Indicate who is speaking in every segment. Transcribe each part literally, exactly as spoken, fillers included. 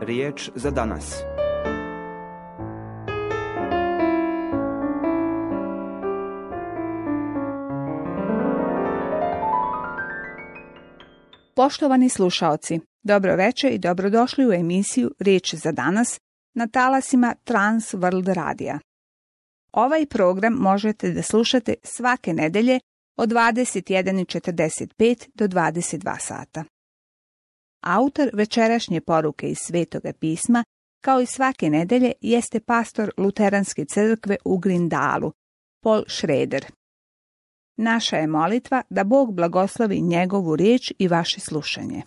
Speaker 1: Riječ za danas.
Speaker 2: Poštovani slušaoci, dobro večer i dobrodošli u emisiju Riječ za danas na talasima Trans World Radija. Ovaj program možete da slušate svake nedelje od dvadeset jedan i četrdeset pet do dvadeset dva sata. Autor večerašnje poruke iz Svetoga pisma, kao i svake nedelje, jeste pastor Luteranske crkve u Grindalu, Paul Schrader. Naša je molitva da Bog blagoslovi njegovu riječ i vaše slušanje.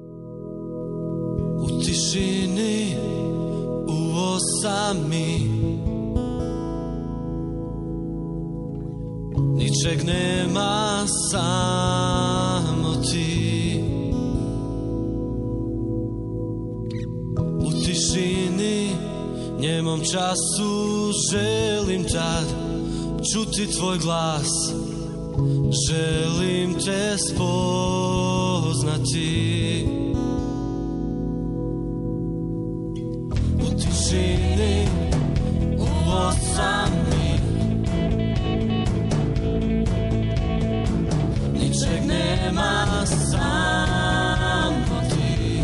Speaker 3: U tišini, u osami, ničeg nema, samo ti. U tišini, njemom času želim tad čuti tvoj glas. Želim te spoznati. U tišini, u osami, ničeg nema, samo ti.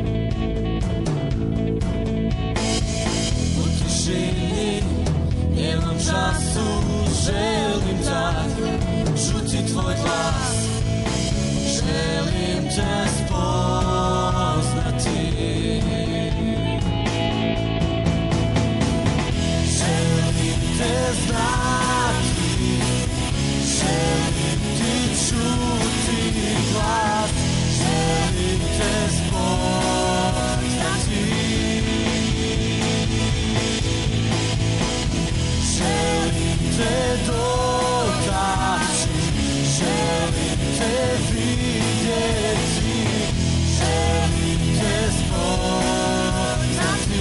Speaker 3: U tišini, njenom času želim tad čuti tvoj glas, želim te spoznati. Želim te znati, želim ti čuti glas, želim te spoznati. Želim te dotaći, želim te vidjeti, želim te spoznati.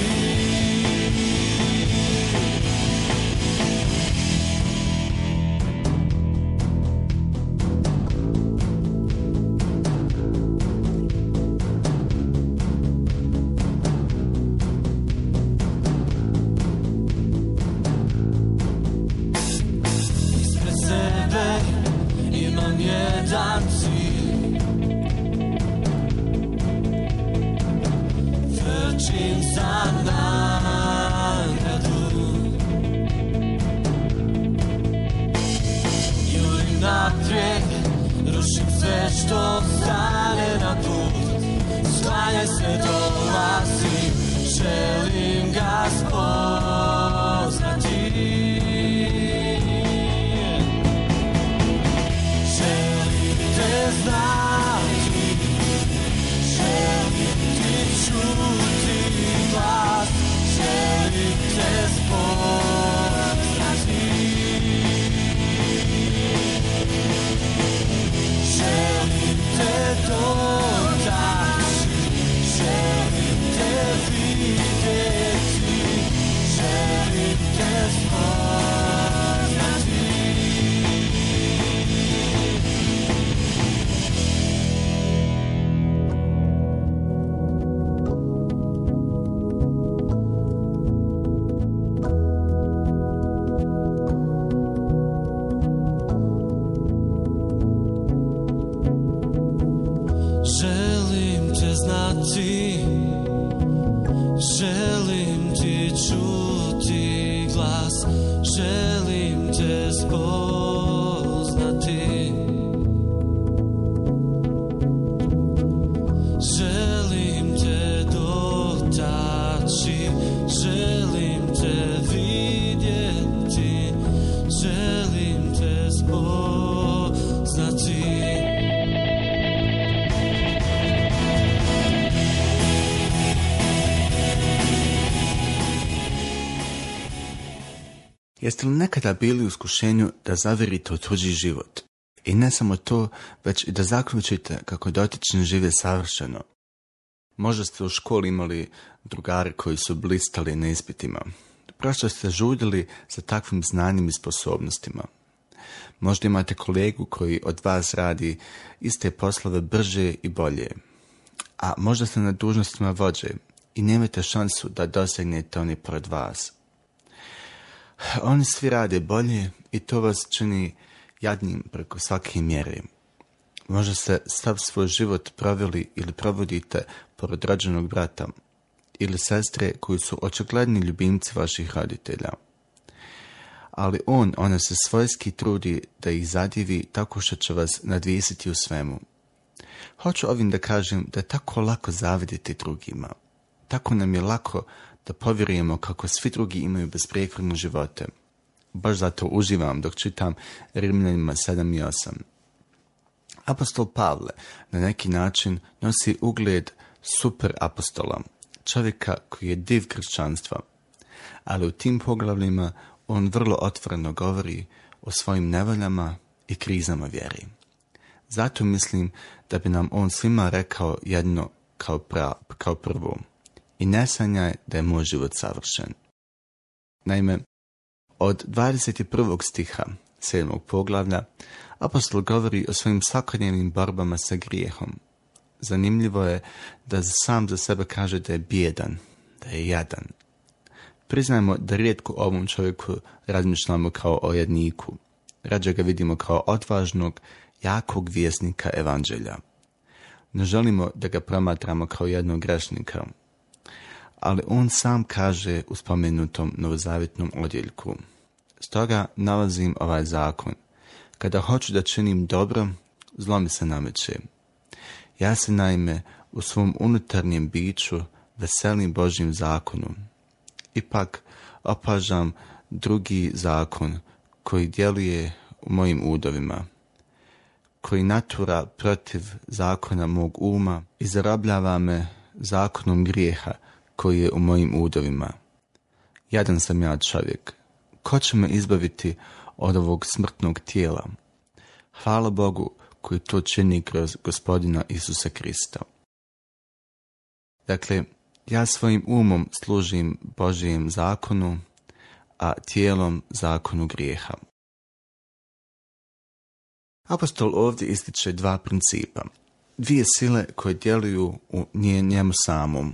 Speaker 3: Ispred sebe imam jedan cilj, trčim za nagradu, jurim naprijed, rušim sve što stane na put, sklanjaj se, dolazim, želim ga spoznati. Znati, želim ti čuti glas, želim te spoznati. Želim te dotaći, želim te vidjeti, želim te spoznati. Želim te znati, želim ti čuti glas, želim te spoznati. Želim te dotaći, želim te vidjeti, želim te spoznati.
Speaker 4: Jeste li nekada bili u iskušenju da zavirite u tuđi život? I ne samo to, već i da zaključite kako dotični žive savršeno. Možda ste u školi imali drugare koji su blistali na ispitima. Prosto ste žudili za takvim znanjem i sposobnostima. Možda imate kolegu koji od vas radi iste poslove brže i bolje. A možda ste na dužnostima vođe i nemate šansu da dosegnete oni pored vas. Oni svi rade bolje i to vas čini jadnim preko svake mjere. Možda ste sav svoj život proveli ili provodite pored rođenog brata ili sestre koji su očigledni ljubimci vaših roditelja. Ali on, ona se svojski trudi da ih zadivi tako što će vas nadvisiti u svemu. Hoću ovim da kažem da je tako lako zavidjeti drugima. Tako nam je lako da povjerujemo kako svi drugi imaju besprijekorne živote. Baš zato uživam dok čitam Rimljanima sedam i osam. Apostol Pavle na neki način nosi ugled super apostola, čovjeka koji je div kršćanstva, ali u tim poglavljima on vrlo otvoreno govori o svojim nevoljama i krizama vjeri. Zato mislim da bi nam on svima rekao jedno kao, pra, kao prvo. I ne sanjaj da je moj život savršen. Naime, od dvadeset prvog stiha sedmog poglavlja apostol govori o svojim svakodnevnim borbama sa grijehom. Zanimljivo je da sam za sebe kaže da je bijedan, da je jadan. Priznajmo da rijetko o ovom čovjeku razmišljamo kao o jadniku. Rađe ga vidimo kao odvažnog, jakog vjesnika evanđelja. Ne želimo da ga promatramo kao jednog grešnika, ali on sam kaže u spomenutom novozavjetnom odjeljku: stoga nalazim ovaj zakon. Kada hoću da činim dobro, zlo mi se nameće. Ja se naime u svom unutarnjem biću veselim Božjim zakonom. Ipak opažam drugi zakon koji djeluje u mojim udovima, koji natura protiv zakona mog uma i zarobljava me zakonom grijeha koji je u mojim udovima. Jadan sam ja čovjek. Ko će me izbaviti od ovog smrtnog tijela? Hvala Bogu koji to čini kroz Gospodina Isusa Krista. Dakle, ja svojim umom služim Božjem zakonu, a tijelom zakonu grijeha. Apostol ovdje ističe dva principa, dvije sile koje djeluju u njemu samom.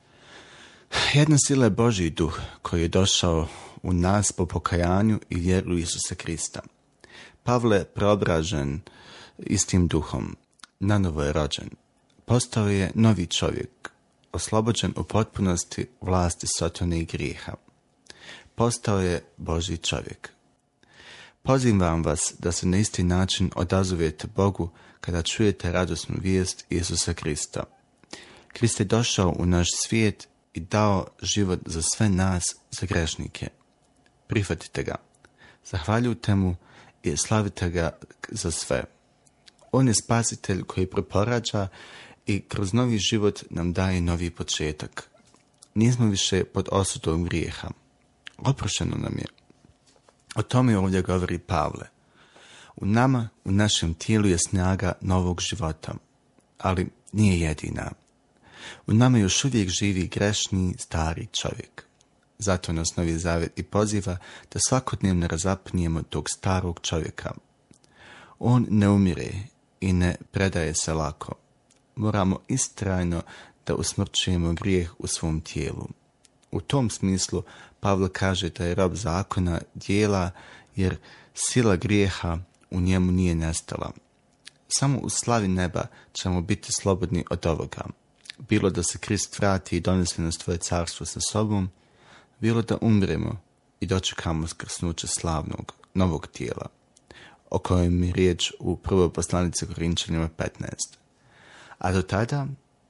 Speaker 4: Jedna sila je Božji duh koji je došao u nas po pokajanju i vjeru Isusa Krista. Pavle je preobražen istim duhom, nanovo je rođen. Postao je novi čovjek, oslobođen u potpunosti vlasti sotone i grijeha. Postao je Božji čovjek. Pozivam vas da se na isti način odazovete Bogu kada čujete radosnu vijest Isusa Krista. Krist je došao u naš svijet i dao život za sve nas, za grešnike. Prihvatite ga, zahvaljujte mu i slavite ga za sve. On je spasitelj koji preporađa i kroz novi život nam daje novi početak. Nismo više pod osudom grijeha. Oprošteno nam je. O tome ovdje govori Pavle. U nama, u našem tijelu je snaga novog života, ali nije jedina. U nama još uvijek živi grešni, stari čovjek. Zato nas Novi Zavjet i poziva da svakodnevno razapnijemo tog starog čovjeka. On ne umire i ne predaje se lako. Moramo istrajno da usmrćujemo grijeh u svom tijelu. U tom smislu Pavle kaže da je rob zakona djela, jer sila grijeha u njemu nije nestala. Samo u slavi neba ćemo biti slobodni od ovoga. Bilo da se Krist vrati i donese nas tvoje carstvo sa sobom, bilo da umremo i dočekamo skrsnuće slavnog, novog tijela, o kojem je riječ u prvoj poslanici Korinčanima petnaest. A do tada,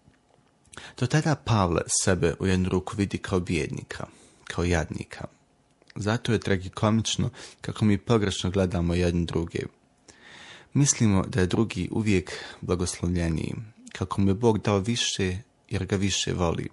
Speaker 4: do tada Pavle sebe u jednu ruku vidi kao bijednika, kao jadnika. Zato je tragikomično kako mi pogrešno gledamo jedni druge. Mislimo da je drugi uvijek blagoslovljeniji, kako mu je Bog dao više jer ga više voli.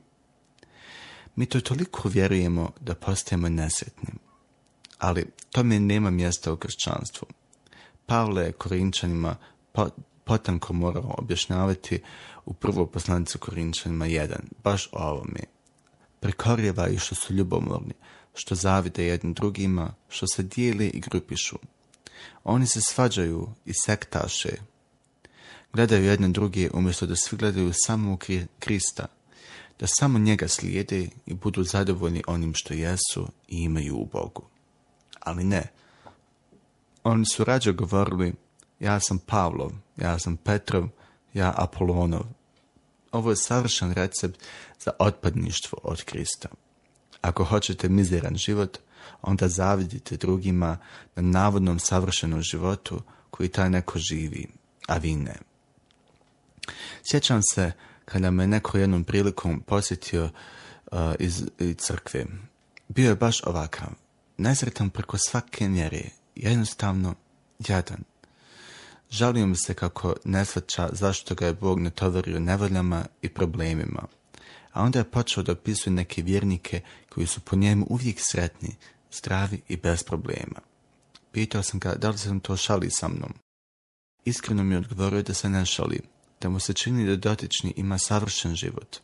Speaker 4: Mi to toliko vjerujemo da postajemo nesretni. Ali tome nema mjesta u kršćanstvu. Pavle je Korinčanima potanko morao objašnjavati u prvoj poslanici Korinčanima jedan, baš o ovome. Prekorjevaju što su ljubomorni, što zavide jednim drugima, što se dijeli i grupišu. Oni se svađaju i sektaše. Gledaju jedne druge umjesto da svi gledaju samo u Krista. da samo njega slijede i budu zadovoljni onim što jesu i imaju u Bogu. Ali ne. Oni su rađe govorili, ja sam Pavlov, ja sam Petrov, ja Apolonov. Ovo je savršen recept za otpadništvo od Krista. Ako hoćete mizeran život, onda zavidite drugima na navodnom savršenom životu koji taj neko živi, a vi ne. Sjećam se kada me neko jednom prilikom posjetio uh, iz, iz crkve. Bio je baš ovakav, nesretan preko svake mjere, jednostavno jadan. Žalio mi se kako ne shvaća zašto ga je Bog natovario nevoljama i problemima. A onda je počeo da opisuje neke vjernike koji su po njemu uvijek sretni, zdravi i bez problema. Pitao sam ga da li sam to šali sa mnom. Iskreno mi je odgovorio da se ne šali, da mu se čini da dotični ima savršen život.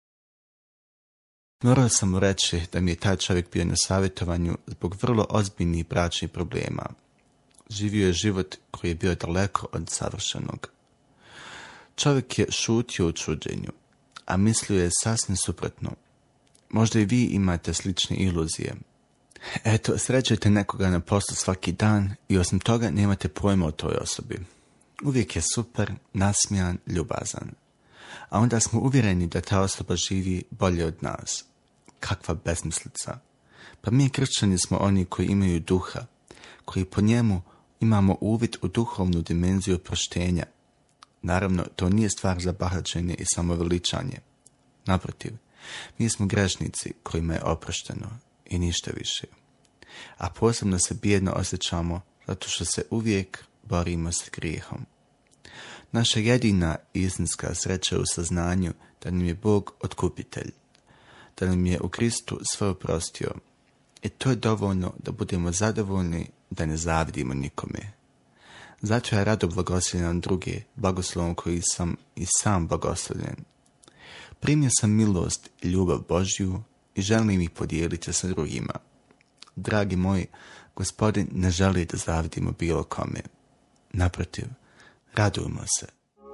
Speaker 4: Morao sam mu reći da mi je taj čovjek bio na savjetovanju zbog vrlo ozbiljnih bračnih problema. Živio je život koji je bio daleko od savršenog. Čovjek je šutio u čuđenju, a mislio je sasvim suprotno. Možda i vi imate slične iluzije. Eto, srećete nekoga na poslu svaki dan i osim toga nemate pojma o toj osobi. Uvijek je super, nasmijan, ljubazan. A onda smo uvjereni da ta osoba živi bolje od nas. Kakva besmislica. Pa mi kršćani smo oni koji imaju duha, koji po njemu imamo uvid u duhovnu dimenziju oproštenja. Naravno, to nije stvar za bahaćenje i samoveličanje. Naprotiv, mi smo grešnici kojima je oprošteno i ništa više. A posebno se bijedno osjećamo zato što se uvijek borimo s grijehom. Naša jedina istinska sreća je u saznanju da nam je Bog otkupitelj, da nam je u Kristu sve oprostio. I to je dovoljno da budemo zadovoljni, da ne zavidimo nikome. Zato ja rado blagoslovljam druge blagoslovom koji sam i sam blagoslovljen. Primio sam milost i ljubav Božju i želim ih podijeliti sa drugima. Dragi moji, Gospodin ne želi da zavidimo bilo kome. Naprotiv, radujmo se.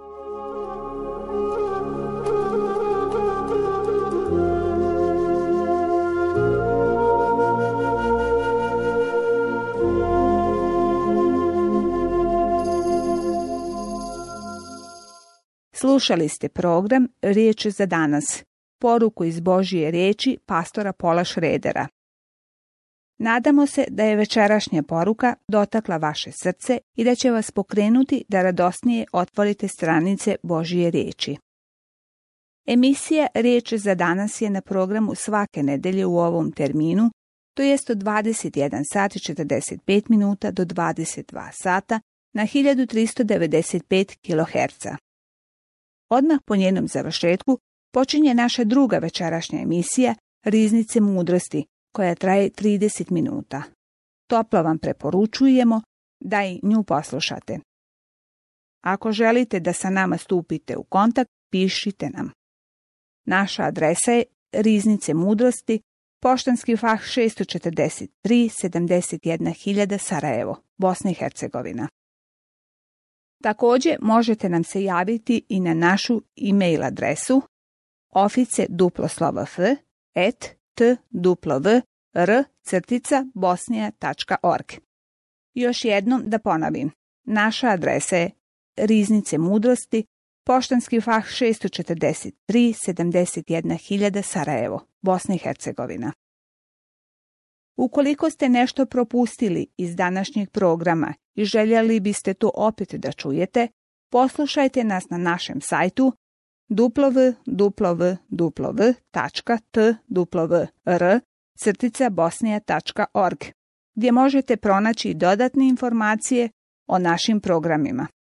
Speaker 2: Slušali ste program Riječ za danas, poruku iz Božje riječi pastora Paula Schroedera. Nadamo se da je večerašnja poruka dotakla vaše srce i da će vas pokrenuti da radosnije otvorite stranice Božje riječi. Emisija Riječ za danas je na programu svake nedelje u ovom terminu, to jest od dvadeset jedan sat i četrdeset pet minuta do dvadeset dva sata na hiljadu tristo devedeset pet kiloherca. Odmah po njenom završetku počinje naša druga večerašnja emisija Riznice mudrosti, koja traje trideset minuta. Toplo vam preporučujemo da i nju poslušate. Ako želite da sa nama stupite u kontakt, pišite nam. Naša adresa je Riznice mudrosti, poštanski fah šesto četrdeset tri sedamdeset jedna hiljada Sarajevo, Bosna i Hercegovina. Također možete nam se javiti i na našu e-mail adresu ofice duploslovf et t w r crtica bosnija tačka org. Još jednom da ponovim, naša adresa je Riznice mudrosti, poštanski fah šesto četrdeset tri sedamdeset jedna hiljada Sarajevo, Bosna i Hercegovina. Ukoliko ste nešto propustili iz današnjeg programa i željeli biste to opet da čujete, poslušajte nas na našem sajtu w w w tačka t w r crtica bosnija tačka org, gdje možete pronaći dodatne informacije o našim programima.